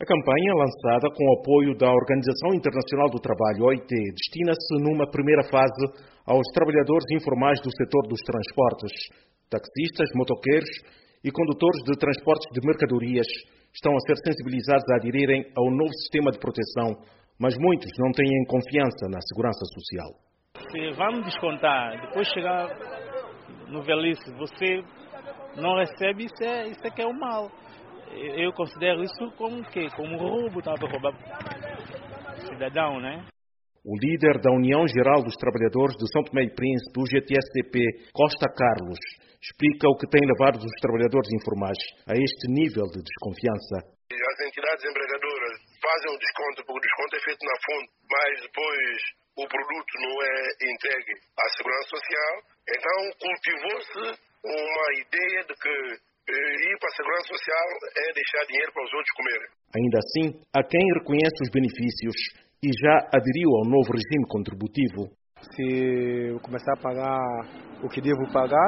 A campanha, lançada com o apoio da Organização Internacional do Trabalho, OIT, destina-se numa primeira fase aos trabalhadores informais do setor dos transportes. Taxistas, motoqueiros e condutores de transportes de mercadorias estão a ser sensibilizados a aderirem ao novo sistema de proteção, mas muitos não têm confiança na segurança social. Se vamos descontar, depois chegar no velhice, você não recebe, isso é que é o mal. Eu considero isso como o quê? Como roubo, tá? Para roubar cidadão, né? O líder da União Geral dos Trabalhadores de São Tomé e Príncipe, o GTSTP, Costa Carlos, explica o que tem levado os trabalhadores informais a este nível de desconfiança. As entidades empregadoras fazem o desconto, porque o desconto é feito na fonte, mas depois o produto não é entregue à Segurança Social. Então cultivou-se uma ideia de que ir para a Segurança Social é deixar dinheiro para os outros comerem. Ainda assim, há quem reconhece os benefícios e já aderiu ao novo regime contributivo. Se eu começar a pagar o que devo pagar,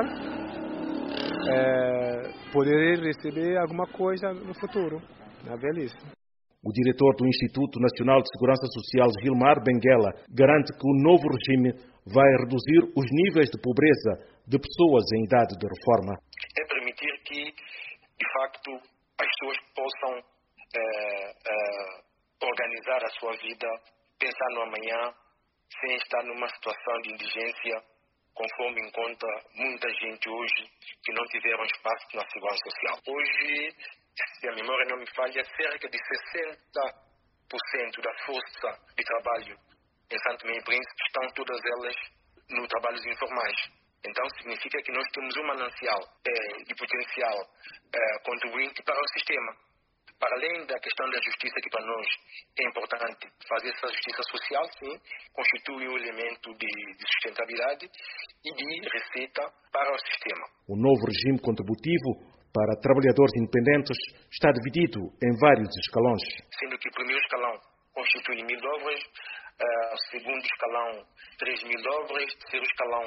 poderei receber alguma coisa no futuro, na velhice. O diretor do Instituto Nacional de Segurança Social, Gilmar Benguela, garante que o novo regime vai reduzir os níveis de pobreza de pessoas em idade de reforma. É permitir que, de facto, as pessoas possam organizar a sua vida, pensar no amanhã, sem estar numa situação de indigência, conforme encontra muita gente hoje que não tiveram espaço na Segurança Social. Hoje, se a memória não me falha, cerca de 60% da força de trabalho em São Tomé e Príncipe estão todas elas no trabalhos informais. Então, significa que nós temos um manancial de potencial contribuinte para o sistema. Para além da questão da justiça, que para nós é importante fazer essa justiça social, sim, constitui um elemento de sustentabilidade e de receita para o sistema. O novo regime contributivo para trabalhadores independentes está dividido em vários escalões. Sendo que o primeiro escalão constitui $1.000, o segundo escalão $3.000, terceiro escalão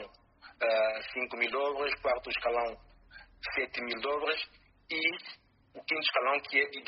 $5.000, quarto escalão $7.000 e o quinto escalão que é de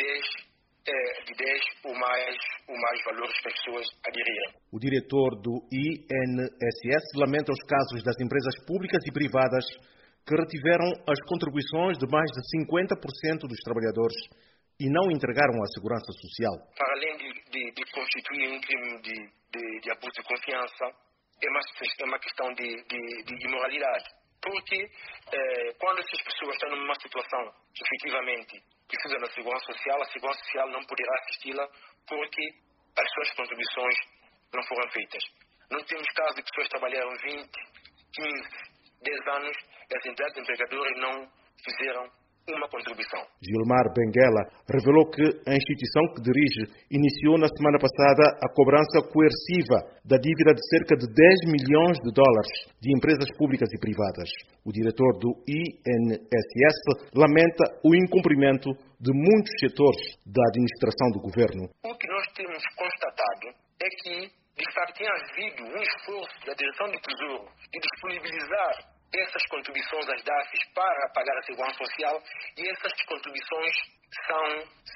10 ou mais valores para as pessoas aderirem. O diretor do INSS lamenta os casos das empresas públicas e privadas que retiveram as contribuições de mais de 50% dos trabalhadores e não entregaram à Segurança Social. Para além de constituir um crime de abuso de confiança, é uma questão de imoralidade. Porque quando essas pessoas estão numa situação que efetivamente precisa da Segurança Social, a Segurança Social não poderá assisti-la porque as suas contribuições não foram feitas. Nós temos casos de pessoas que trabalharam 20, 15, 10 anos e as entidades empregadoras não fizeram uma contribuição. Gilmar Benguela revelou que a instituição que dirige iniciou na semana passada a cobrança coerciva da dívida de cerca de $10 milhões de empresas públicas e privadas. O diretor do INSS lamenta o incumprimento de muitos setores da administração do governo. O que nós temos constatado é que, de facto, tem havido um esforço da direção do Tesouro de disponibilizar essas contribuições às DAFs para pagar a Segurança Social e essas contribuições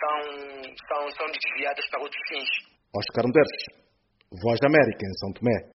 são desviadas para outros fins. Oscar Underes, Voz da América, em São Tomé.